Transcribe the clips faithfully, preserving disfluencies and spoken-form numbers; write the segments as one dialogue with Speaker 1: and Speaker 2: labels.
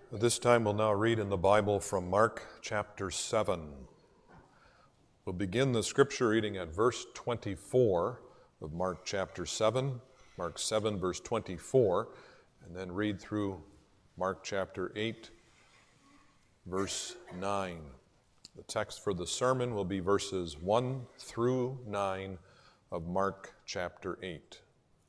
Speaker 1: This time we'll now read in the Bible from Mark chapter seven. We'll begin the scripture reading at verse twenty-four of Mark chapter seven, Mark seven verse twenty-four, and then read through Mark chapter eight, verse nine. The text for the sermon will be verses one through nine of Mark chapter eight.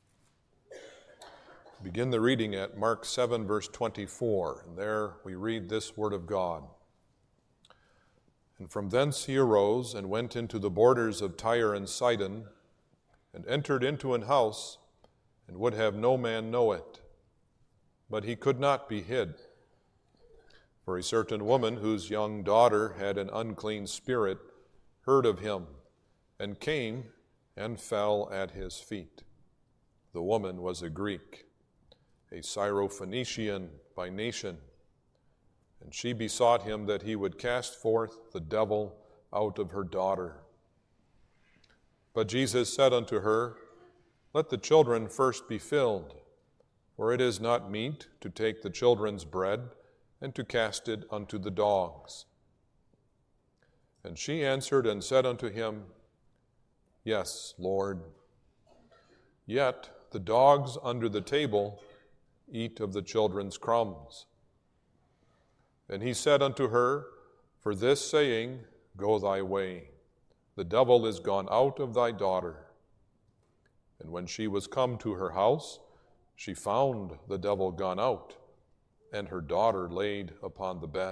Speaker 1: Begin the reading at Mark seven, verse twenty-four, and there we read this word of God. And from thence he arose and went into the borders of Tyre and Sidon, and entered into an house, and would have no man know it. But he could not be hid. For a certain woman whose young daughter had an unclean spirit heard of him, and came and fell at his feet. The woman was a Greek, a Syrophoenician by nation, and she besought him that he would cast forth the devil out of her daughter. But Jesus said unto her, Let the children first be filled, for it is not meet to take the children's bread and to cast it unto the dogs. And she answered and said unto him, Yes, Lord. Yet the dogs under the table eat of the children's crumbs. And he said unto her, For this saying, go thy way. The devil is gone out of thy daughter. And when she was come to her house, she found the devil gone out, and her daughter laid upon the bed.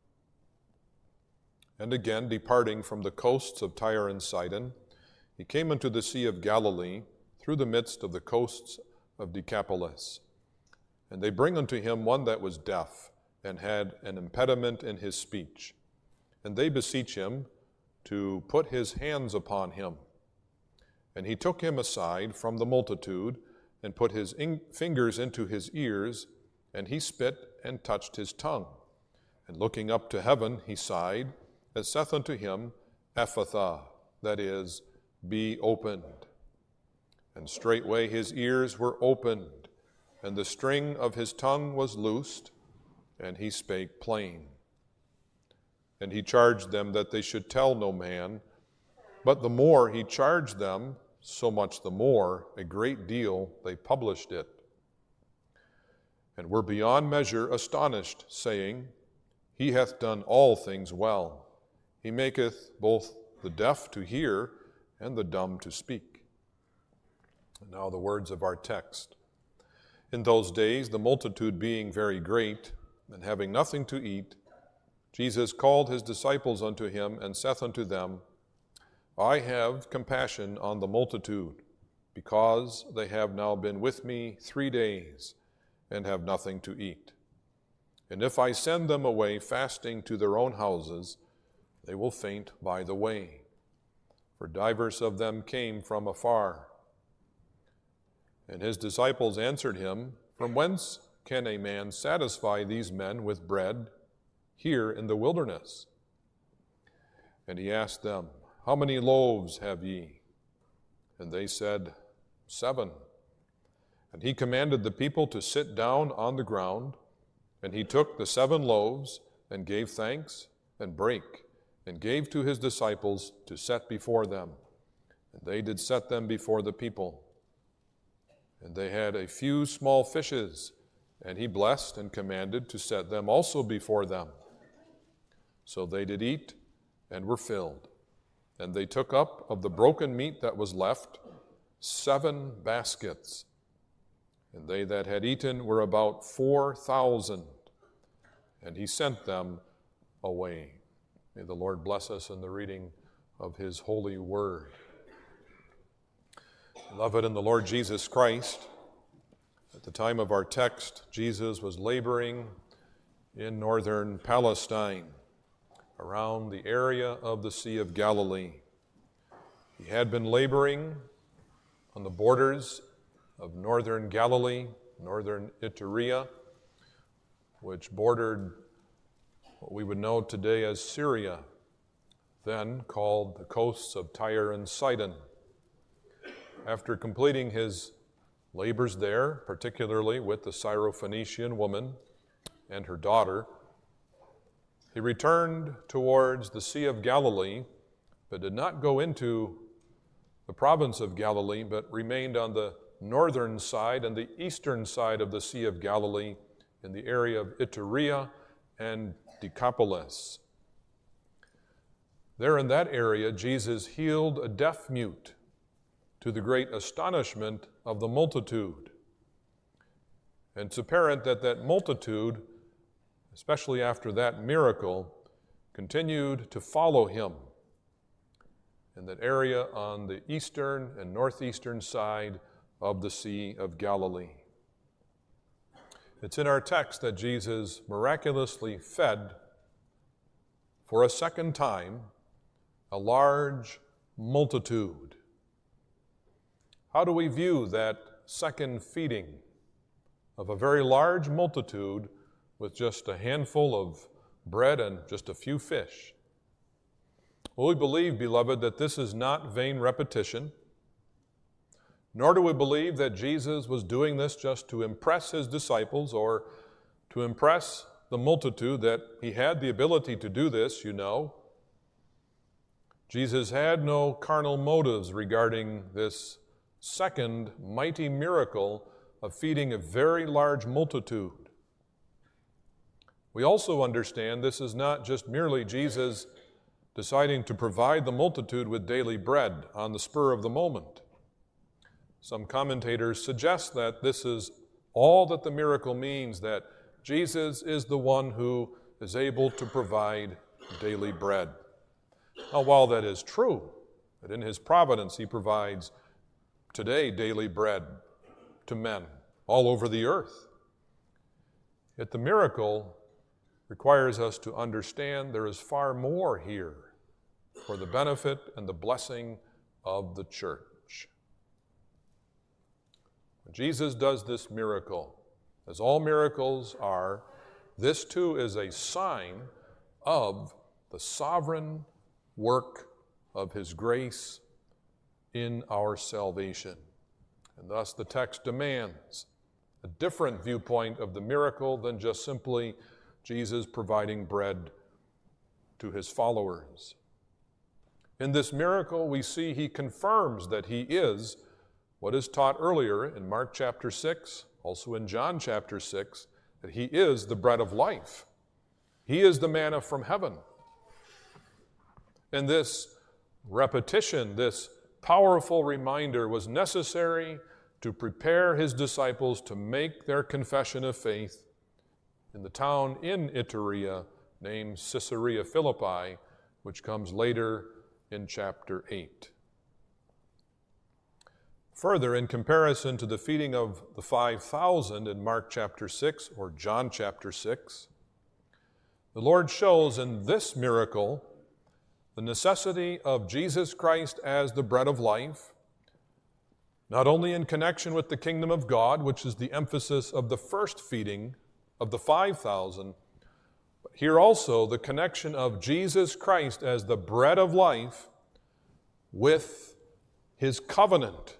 Speaker 1: And again, departing from the coasts of Tyre and Sidon, he came unto the Sea of Galilee, through the midst of the coasts of Decapolis. And they bring unto him one that was deaf, and had an impediment in his speech. And they beseech him to put his hands upon him. And he took him aside from the multitude, and put his in- fingers into his ears, and he spit and touched his tongue. And looking up to heaven, he sighed, and saith unto him, Ephphatha, that is, be opened. And straightway his ears were opened, and the string of his tongue was loosed, and he spake plain. And he charged them that they should tell no man, but the more he charged them, so much the more, a great deal, they published it. And were beyond measure astonished, saying, He hath done all things well. He maketh both the deaf to hear, and the dumb to speak. And now the words of our text. In those days, the multitude being very great, and having nothing to eat, Jesus called his disciples unto him, and saith unto them, I have compassion on the multitude, because they have now been with me three days, and have nothing to eat. And if I send them away fasting to their own houses, they will faint by the way. For divers of them came from afar. And his disciples answered him, From whence can a man satisfy these men with bread here in the wilderness? And he asked them, How many loaves have ye? And they said, Seven. And he commanded the people to sit down on the ground. And he took the seven loaves, and gave thanks, and brake, and gave to his disciples to set before them. And they did set them before the people. And they had a few small fishes, and he blessed and commanded to set them also before them. So they did eat and were filled. And they took up of the broken meat that was left seven baskets. And they that had eaten were about four thousand. And he sent them away. May the Lord bless us in the reading of his holy word. Beloved in the Lord Jesus Christ, at the time of our text, Jesus was laboring in northern Palestine, around the area of the Sea of Galilee. He had been laboring on the borders of northern Galilee, northern Iturea, which bordered what we would know today as Syria, then called the coasts of Tyre and Sidon. After completing his labors there, particularly with the Syrophoenician woman, and her daughter. He returned towards the Sea of Galilee, but did not go into the province of Galilee, but remained on the northern side and the eastern side of the Sea of Galilee in the area of Iturea and Decapolis. There in that area, Jesus healed a deaf mute to the great astonishment of the multitude. And it's apparent that that multitude, especially after that miracle, continued to follow him in that area on the eastern and northeastern side of the Sea of Galilee. It's in our text that Jesus miraculously fed for a second time a large multitude. How do we view that second feeding of a very large multitude with just a handful of bread and just a few fish? Well, we believe, beloved, that this is not vain repetition, nor do we believe that Jesus was doing this just to impress his disciples or to impress the multitude, that he had the ability to do this, you know. Jesus had no carnal motives regarding this second mighty miracle of feeding a very large multitude. We also understand this is not just merely Jesus deciding to provide the multitude with daily bread on the spur of the moment. Some commentators suggest that this is all that the miracle means, that Jesus is the one who is able to provide daily bread. Now, while that is true, that in his providence he provides today daily bread to men all over the earth, yet the miracle requires us to understand there is far more here for the benefit and the blessing of the church. When Jesus does this miracle, as all miracles are, this too is a sign of the sovereign work of his grace in our salvation. And thus the text demands a different viewpoint of the miracle than just simply Jesus providing bread to his followers. In this miracle, we see he confirms that he is what is taught earlier in Mark chapter six, also in John chapter six, that he is the bread of life. He is the manna from heaven. And this repetition, this powerful reminder was necessary to prepare his disciples to make their confession of faith in the town in Iturea named Caesarea Philippi, which comes later in chapter eight. Further, in comparison to the feeding of the five thousand in Mark chapter six or John chapter six, the Lord shows in this miracle the necessity of Jesus Christ as the bread of life, not only in connection with the kingdom of God, which is the emphasis of the first feeding of the five thousand, but here also the connection of Jesus Christ as the bread of life with his covenant,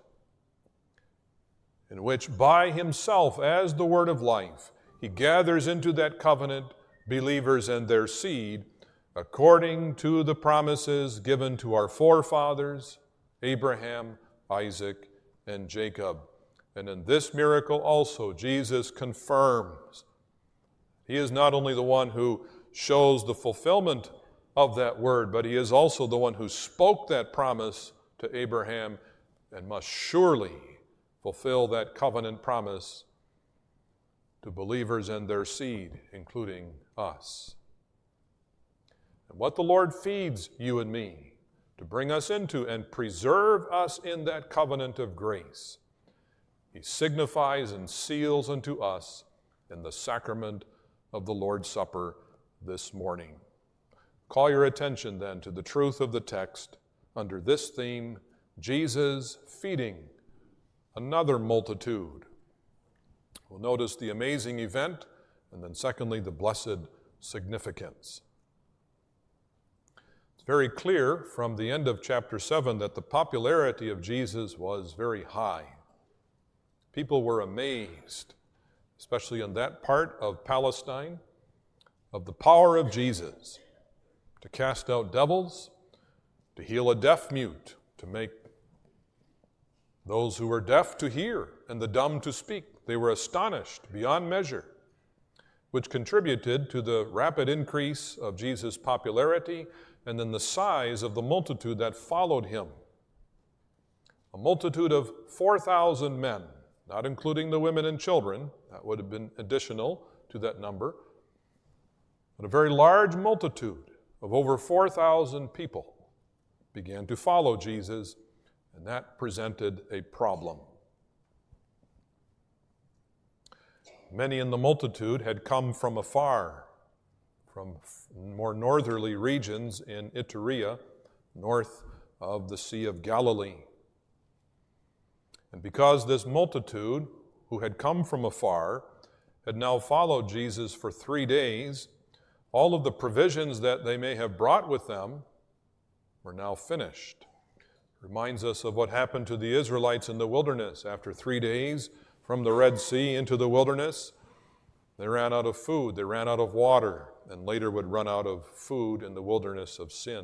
Speaker 1: in which by himself, as the word of life, he gathers into that covenant believers and their seed, according to the promises given to our forefathers, Abraham, Isaac, and Jacob. And in this miracle also, Jesus confirms he is not only the one who shows the fulfillment of that word, but he is also the one who spoke that promise to Abraham and must surely fulfill that covenant promise to believers and their seed, including us. And what the Lord feeds you and me to bring us into and preserve us in that covenant of grace, he signifies and seals unto us in the sacrament of the Lord's Supper this morning. Call your attention then to the truth of the text under this theme, Jesus feeding another multitude. We'll notice the amazing event, and then secondly, the blessed significance. It's very clear from the end of chapter seven that the popularity of Jesus was very high. People were amazed especially in that part of Palestine, of the power of Jesus to cast out devils, to heal a deaf mute, to make those who were deaf to hear and the dumb to speak. They were astonished beyond measure, which contributed to the rapid increase of Jesus' popularity and then the size of the multitude that followed him. A multitude of four thousand men, not including the women and children, that would have been additional to that number, but a very large multitude of over four thousand people began to follow Jesus, and that presented a problem. Many in the multitude had come from afar, from more northerly regions in Iturea, north of the Sea of Galilee. And because this multitude, who had come from afar, had now followed Jesus for three days, all of the provisions that they may have brought with them were now finished. It reminds us of what happened to the Israelites in the wilderness. After three days from the Red Sea into the wilderness, they ran out of food, they ran out of water, and later would run out of food in the wilderness of sin.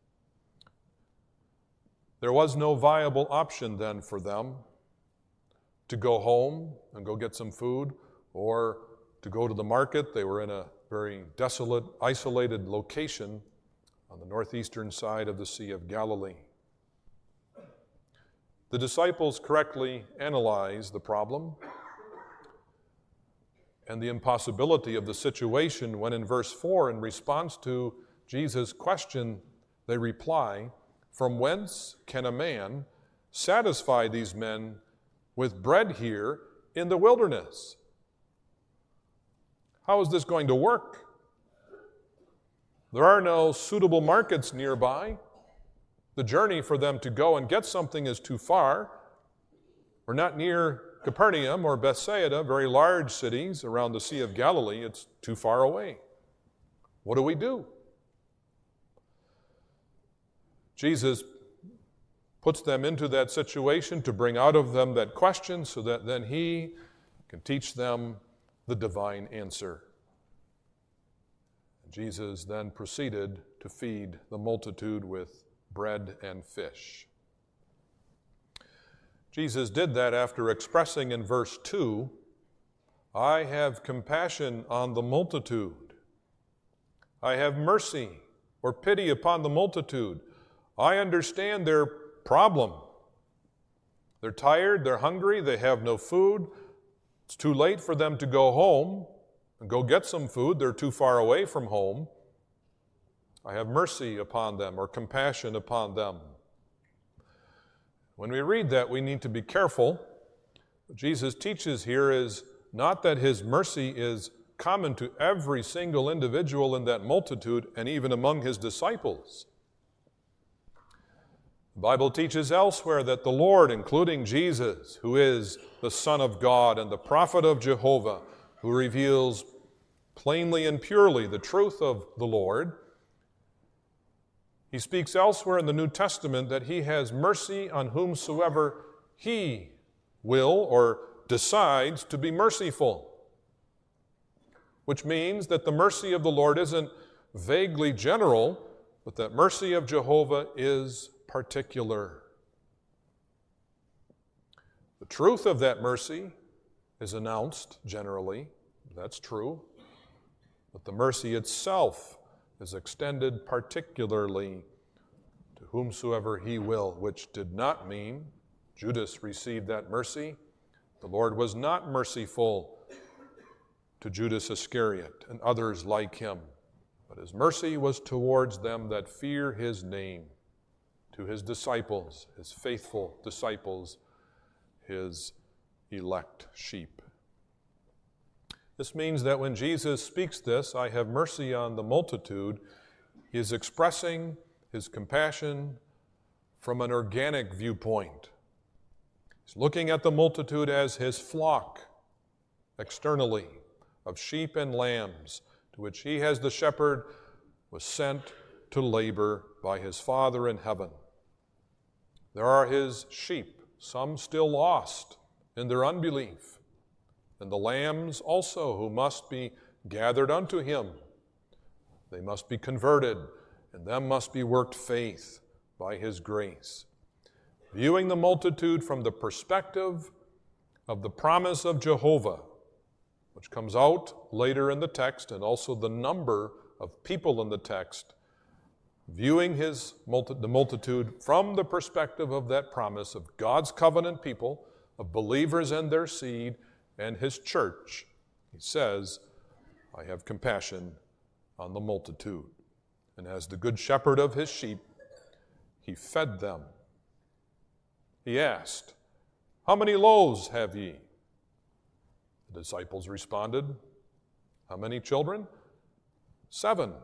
Speaker 1: There was no viable option then for them to go home and go get some food or to go to the market. They were in a very desolate, isolated location on the northeastern side of the Sea of Galilee. The disciples correctly analyzed the problem and the impossibility of the situation when in verse four, in response to Jesus' question, they reply, "From whence can a man satisfy these men with bread here in the wilderness?" How is this going to work? There are no suitable markets nearby. The journey for them to go and get something is too far. We're not near Capernaum or Bethsaida, very large cities around the Sea of Galilee. It's too far away. What do we do? Jesus puts them into that situation to bring out of them that question so that then he can teach them the divine answer. Jesus then proceeded to feed the multitude with bread and fish. Jesus did that after expressing in verse two, "I have compassion on the multitude. I have mercy or pity upon the multitude. I understand their problem. They're tired, they're hungry, they have no food. It's too late for them to go home and go get some food. They're too far away from home. I have mercy upon them," or compassion upon them. When we read that, we need to be careful. What Jesus teaches here is not that his mercy is common to every single individual in that multitude and even among his disciples. The Bible teaches elsewhere that the Lord, including Jesus, who is the Son of God and the prophet of Jehovah, who reveals plainly and purely the truth of the Lord, he speaks elsewhere in the New Testament that he has mercy on whomsoever he will or decides to be merciful, which means that the mercy of the Lord isn't vaguely general, but that mercy of Jehovah is particular. The truth of that mercy is announced generally, that's true, but the mercy itself is extended particularly to whomsoever he will, which did not mean Judas received that mercy. The Lord was not merciful to Judas Iscariot and others like him, but his mercy was towards them that fear his name, to his disciples, his faithful disciples, his elect sheep. This means that when Jesus speaks this, "I have mercy on the multitude," he is expressing his compassion from an organic viewpoint. He's looking at the multitude as his flock, externally, of sheep and lambs, to which he as the shepherd was sent to labor by his Father in heaven. There are his sheep, some still lost in their unbelief, and the lambs also, who must be gathered unto him. They must be converted, and them must be worked faith by his grace. Viewing the multitude from the perspective of the promise of Jehovah, which comes out later in the text, and also the number of people in the text, viewing his multi- the multitude from the perspective of that promise of God's covenant people, of believers and their seed, and his church, he says, I have compassion on the multitude. And as the good shepherd of his sheep, he fed them. He asked, how many loaves have ye? The disciples responded, how many children? Seven.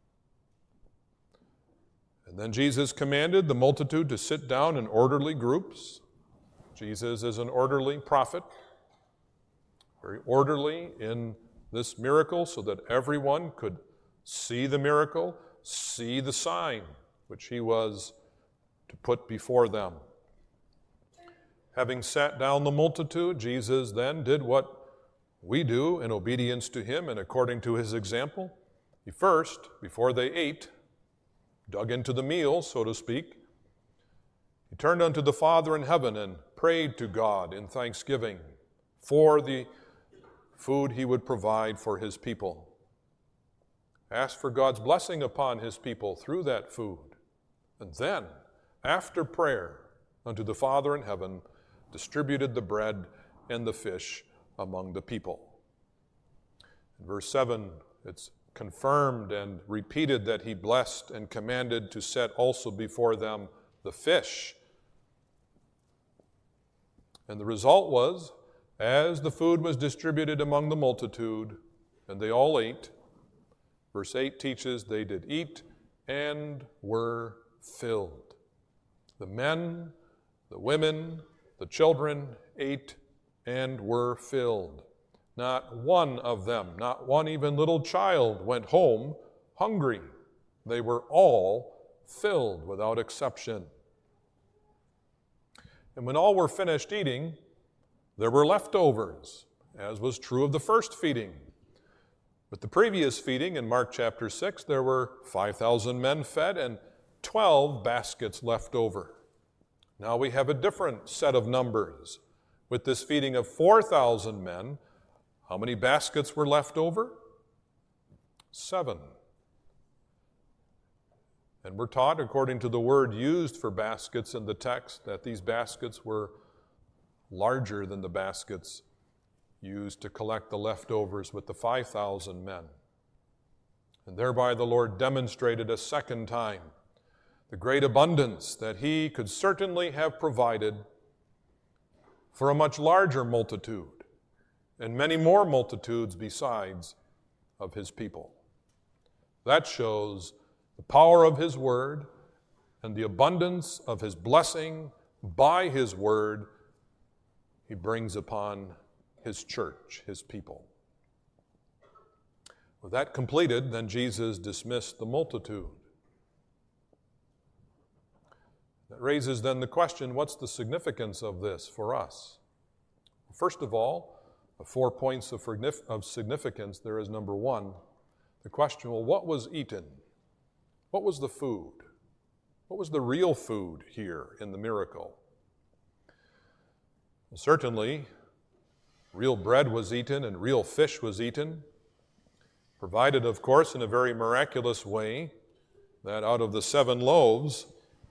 Speaker 1: And then Jesus commanded the multitude to sit down in orderly groups. Jesus is an orderly prophet, very orderly in this miracle so that everyone could see the miracle, see the sign which he was to put before them. Having sat down the multitude, Jesus then did what we do in obedience to him and according to his example. He first, before they ate, dug into the meal, so to speak. He turned unto the Father in heaven and prayed to God in thanksgiving for the food he would provide for his people. Asked for God's blessing upon his people through that food. And then, after prayer unto the Father in heaven, distributed the bread and the fish among the people. In verse seven, it's confirmed and repeated that he blessed and commanded to set also before them the fish. And the result was, as the food was distributed among the multitude, and they all ate, verse eight teaches they did eat and were filled. The men, the women, the children ate and were filled. Not one of them, not one even little child, went home hungry. They were all filled without exception. And when all were finished eating, there were leftovers, as was true of the first feeding. With the previous feeding in Mark chapter six, there were five thousand men fed and twelve baskets left over. Now we have a different set of numbers. With this feeding of four thousand men, how many baskets were left over? Seven. And we're taught, according to the word used for baskets in the text, that these baskets were larger than the baskets used to collect the leftovers with the five thousand men. And thereby the Lord demonstrated a second time the great abundance that he could certainly have provided for a much larger multitude and many more multitudes besides of his people. That shows the power of his word and the abundance of his blessing by his word he brings upon his church, his people. With that completed, then Jesus dismissed the multitude. That raises then the question, what's the significance of this for us? First of all, the four points of significance, there is number one, the question, well, what was eaten? What was the food? What was the real food here in the miracle? Well, certainly, real bread was eaten and real fish was eaten, provided, of course, in a very miraculous way, that out of the seven loaves,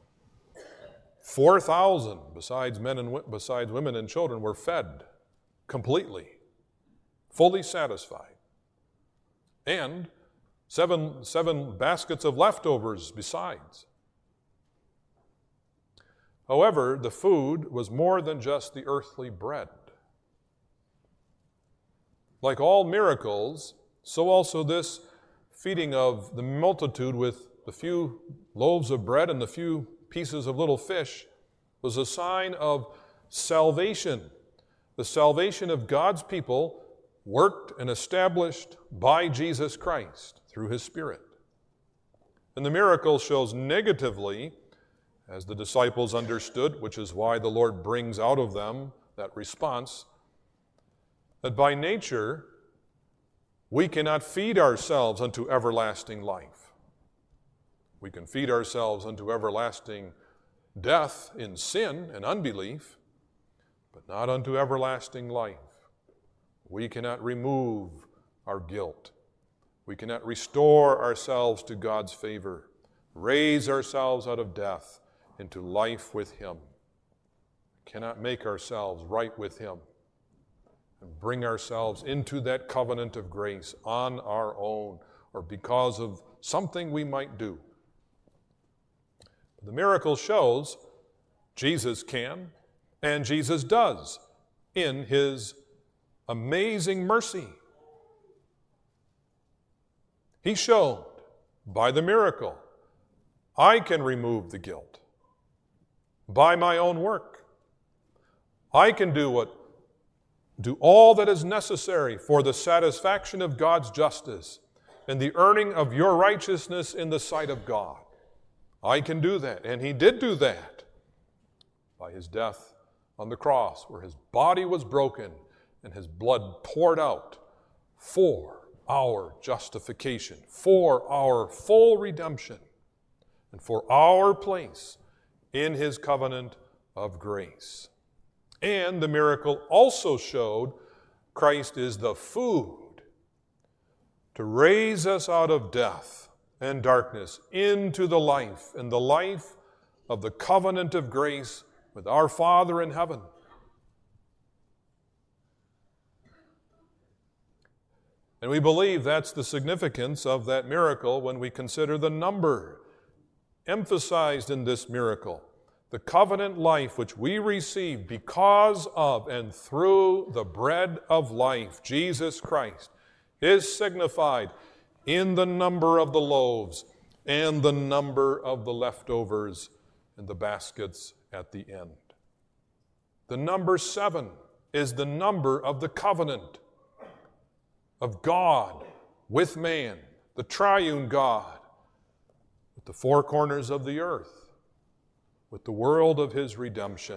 Speaker 1: four thousand, besides men and besides women and children, were fed completely, fully satisfied. And seven, seven baskets of leftovers besides. However, the food was more than just the earthly bread. Like all miracles, so also this feeding of the multitude with the few loaves of bread and the few pieces of little fish was a sign of salvation. The salvation of God's people worked and established by Jesus Christ through his Spirit. And the miracle shows negatively, as the disciples understood, which is why the Lord brings out of them that response, that by nature we cannot feed ourselves unto everlasting life. We can feed ourselves unto everlasting death in sin and unbelief, but not unto everlasting life. We cannot remove our guilt. We cannot restore ourselves to God's favor, raise ourselves out of death into life with Him. We cannot make ourselves right with Him and bring ourselves into that covenant of grace on our own or because of something we might do. The miracle shows Jesus can and Jesus does in His amazing mercy. He showed by the miracle, I can remove the guilt by my own work. I can do what, do all that is necessary for the satisfaction of God's justice and the earning of your righteousness in the sight of God. I can do that, and He did do that by His death on the cross, where His body was broken and His blood poured out for our justification, for our full redemption, and for our place in His covenant of grace. And the miracle also showed Christ is the food to raise us out of death and darkness into the life, and the life of the covenant of grace with our Father in heaven. And we believe that's the significance of that miracle when we consider the number emphasized in this miracle. The covenant life which we receive because of and through the bread of life, Jesus Christ, is signified in the number of the loaves and the number of the leftovers in the baskets at the end. The number seven is the number of the covenant of God with man, the triune God, with the four corners of the earth, with the world of His redemption.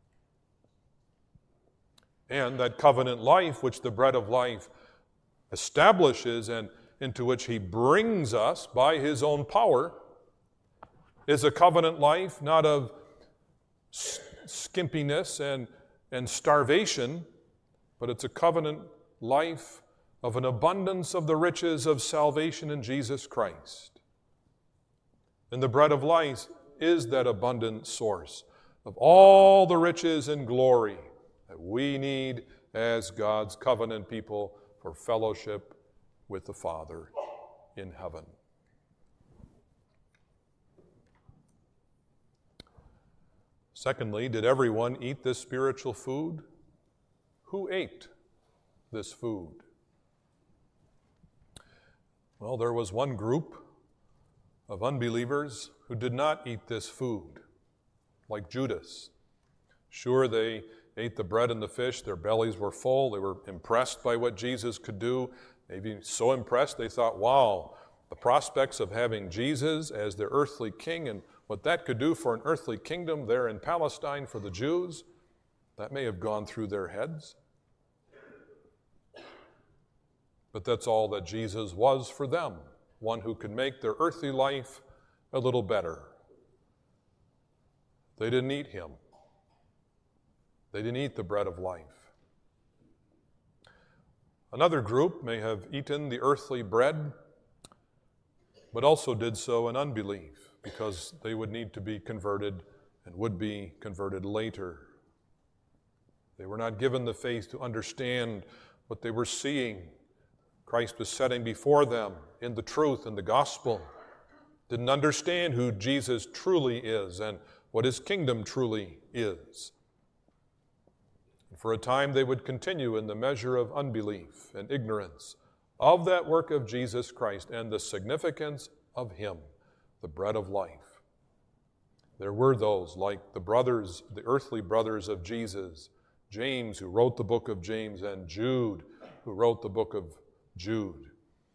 Speaker 1: And that covenant life which the bread of life establishes and into which He brings us by His own power is a covenant life not of skimpiness and, and starvation, but it's a covenant life of an abundance of the riches of salvation in Jesus Christ. And the bread of life is that abundant source of all the riches and glory that we need as God's covenant people for fellowship with the Father in heaven. Secondly, did everyone eat this spiritual food? Who ate this food? Well, there was one group of unbelievers who did not eat this food, like Judas. Sure, they ate the bread and the fish. Their bellies were full. They were impressed by what Jesus could do. Maybe so impressed they thought, wow, the prospects of having Jesus as their earthly king and what that could do for an earthly kingdom there in Palestine for the Jews, that may have gone through their heads. But that's all that Jesus was for them, one who could make their earthly life a little better. They didn't eat Him. They didn't eat the bread of life. Another group may have eaten the earthly bread, but also did so in unbelief, because they would need to be converted and would be converted later. They were not given the faith to understand what they were seeing Christ was setting before them in the truth and the gospel. Didn't understand who Jesus truly is and what His kingdom truly is. And for a time they would continue in the measure of unbelief and ignorance of that work of Jesus Christ and the significance of Him, the bread of life. There were those like the brothers, the earthly brothers of Jesus, James, who wrote the book of James, and Jude, who wrote the book of Jude.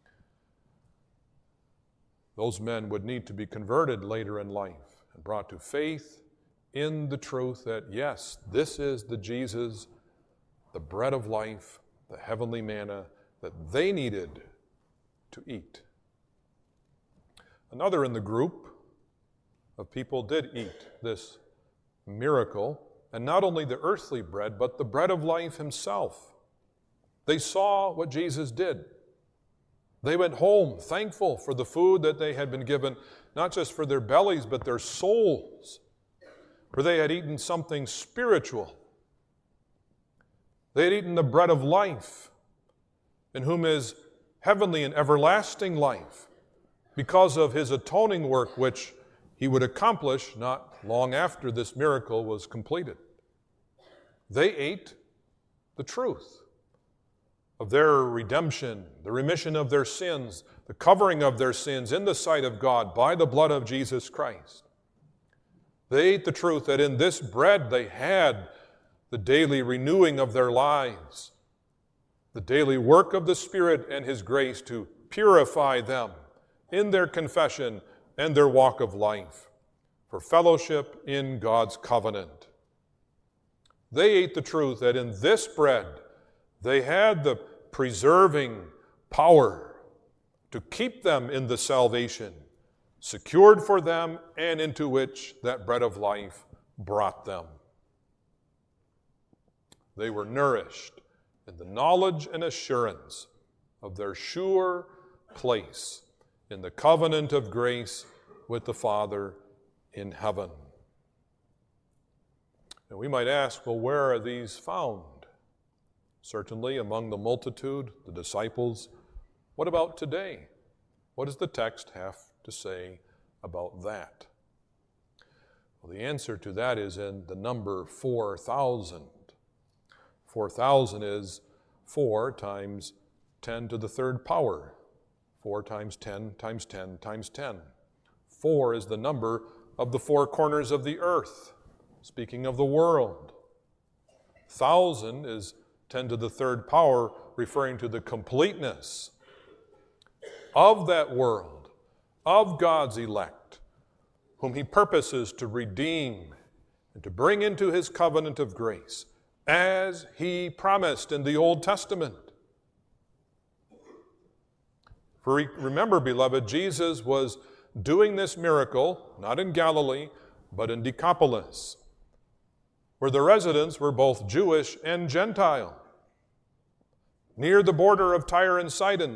Speaker 1: Those men would need to be converted later in life and brought to faith in the truth that, yes, this is the Jesus, the bread of life, the heavenly manna that they needed to eat. Another in the group of people did eat this miracle, and not only the earthly bread, but the bread of life himself. They saw what Jesus did. They went home thankful for the food that they had been given, not just for their bellies, but their souls, for they had eaten something spiritual. They had eaten the bread of life, in whom is heavenly and everlasting life, because of his atoning work, which he would accomplish not long after this miracle was completed. They ate the truth of their redemption, the remission of their sins, the covering of their sins in the sight of God by the blood of Jesus Christ. They ate the truth that in this bread they had the daily renewing of their lives, the daily work of the Spirit and his grace to purify them in their confession and their walk of life for fellowship in God's covenant. They ate the truth that in this bread they had the preserving power to keep them in the salvation secured for them and into which that bread of life brought them. They were nourished in the knowledge and assurance of their sure place in the covenant of grace with the Father in heaven. And we might ask, well, where are these found? Certainly among the multitude, the disciples. What about today? What does the text have to say about that? Well, the answer to that is in the number four thousand. four thousand is four times ten to the third power. four times ten times ten times ten. four is the number of the four corners of the earth, speaking of the world. Thousand is ten to the third power, referring to the completeness of that world, of God's elect, whom he purposes to redeem and to bring into his covenant of grace, as he promised in the Old Testament. For remember, beloved, Jesus was doing this miracle, not in Galilee, but in Decapolis, where the residents were both Jewish and Gentile, near the border of Tyre and Sidon,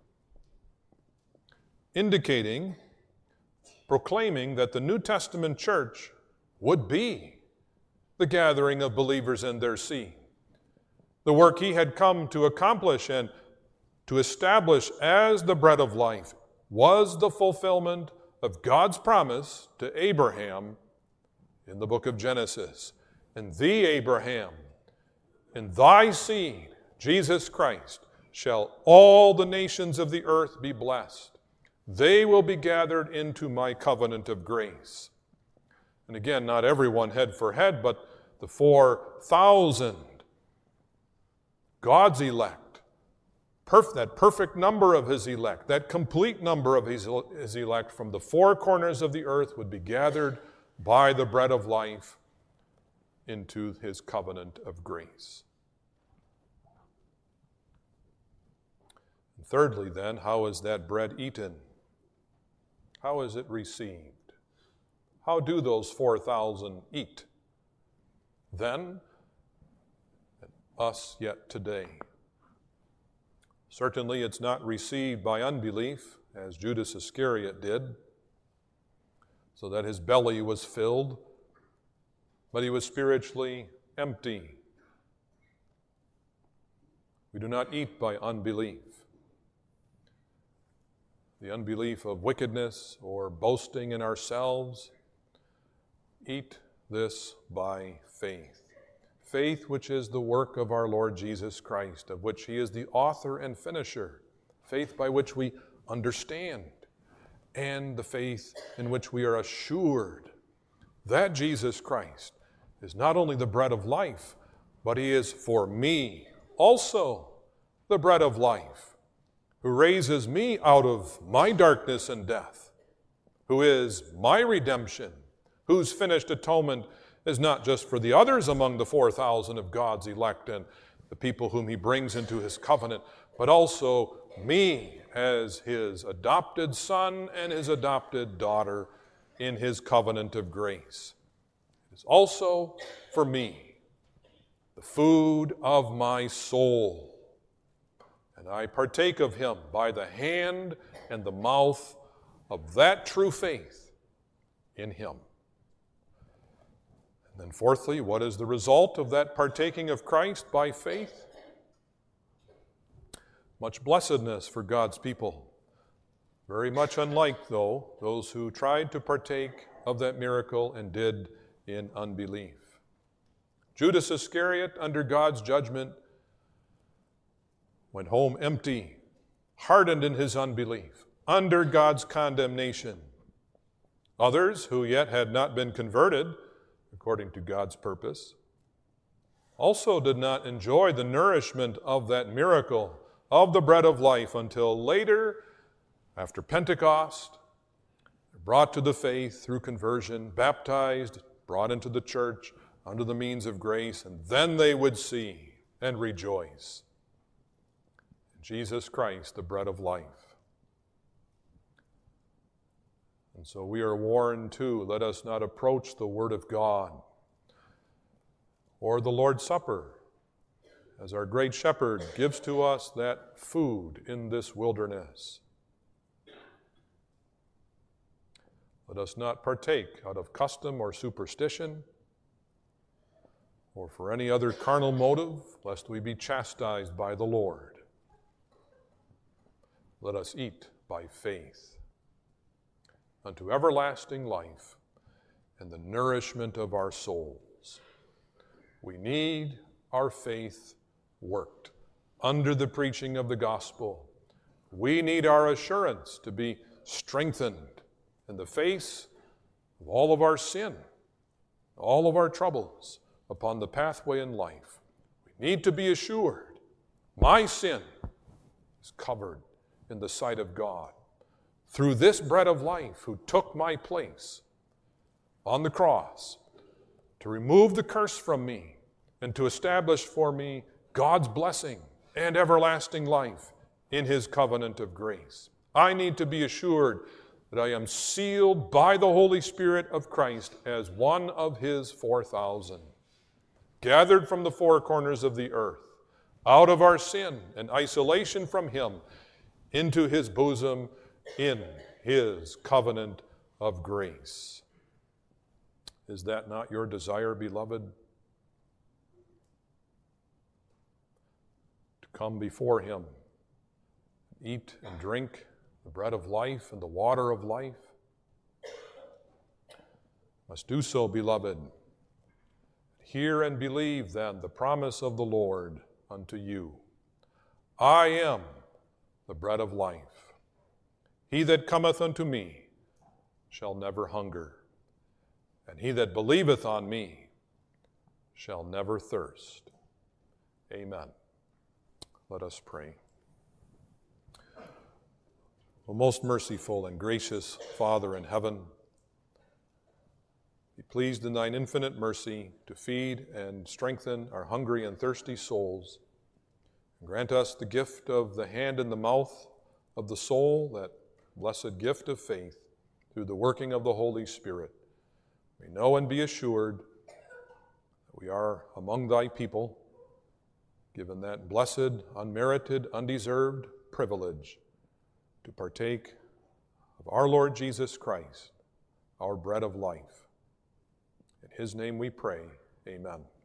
Speaker 1: indicating, proclaiming that the New Testament church would be the gathering of believers in their seed. The work he had come to accomplish and to establish as the bread of life was the fulfillment of God's promise to Abraham in the book of Genesis. And thee, Abraham, in thy seed, Jesus Christ, shall all the nations of the earth be blessed. They will be gathered into my covenant of grace. And again, not everyone head for head, but the four thousand, God's elect, perf- that perfect number of his elect, that complete number of his, his elect from the four corners of the earth would be gathered by the bread of life into his covenant of grace. And thirdly, then, how is that bread eaten? How is it received? How do those four thousand eat? Then, and us yet today. Certainly it's not received by unbelief, as Judas Iscariot did, so that his belly was filled, but he was spiritually empty. We do not eat by unbelief. The unbelief of wickedness or boasting in ourselves. Eat this by faith. Faith which is the work of our Lord Jesus Christ, of which he is the author and finisher. Faith by which we understand, and the faith in which we are assured that Jesus Christ is not only the bread of life, but he is for me also the bread of life, who raises me out of my darkness and death, who is my redemption, whose finished atonement is not just for the others among the four thousand of God's elect and the people whom he brings into his covenant, but also me as his adopted son and his adopted daughter in his covenant of grace. It is also for me the food of my soul, and I partake of him by the hand and the mouth of that true faith in him. And then fourthly, what is the result of that partaking of Christ by faith? Much blessedness for God's people. Very much unlike, though, those who tried to partake of that miracle and did in unbelief. Judas Iscariot, under God's judgment, went home empty, hardened in his unbelief, under God's condemnation. Others, who yet had not been converted, according to God's purpose, also did not enjoy the nourishment of that miracle of the bread of life until later, after Pentecost, brought to the faith through conversion, baptized, brought into the church under the means of grace, and then they would see and rejoice in Jesus Christ, the bread of life. And so we are warned too, let us not approach the Word of God or the Lord's Supper as our great shepherd gives to us that food in this wilderness. Let us not partake out of custom or superstition or for any other carnal motive, lest we be chastised by the Lord. Let us eat by faith unto everlasting life and the nourishment of our souls. We need our faith worked under the preaching of the gospel. We need our assurance to be strengthened in the face of all of our sin, all of our troubles upon the pathway in life. We need to be assured my sin is covered in the sight of God through this bread of life who took my place on the cross to remove the curse from me and to establish for me God's blessing and everlasting life in his covenant of grace. I need to be assured that I am sealed by the Holy Spirit of Christ as one of his four thousand, gathered from the four corners of the earth, out of our sin and isolation from him, into his bosom in his covenant of grace. Is that not your desire, beloved? Come before him, eat and drink the bread of life and the water of life. Must do so, beloved. Hear and believe then the promise of the Lord unto you. I am the bread of life. He that cometh unto me shall never hunger, and he that believeth on me shall never thirst. Amen. Let us pray. O most merciful and gracious Father in heaven, be pleased in thine infinite mercy to feed and strengthen our hungry and thirsty souls, and grant us the gift of the hand and the mouth of the soul, that blessed gift of faith, through the working of the Holy Spirit. We know and be assured that we are among thy people, given that blessed, unmerited, undeserved privilege to partake of our Lord Jesus Christ, our bread of life. In his name we pray, amen.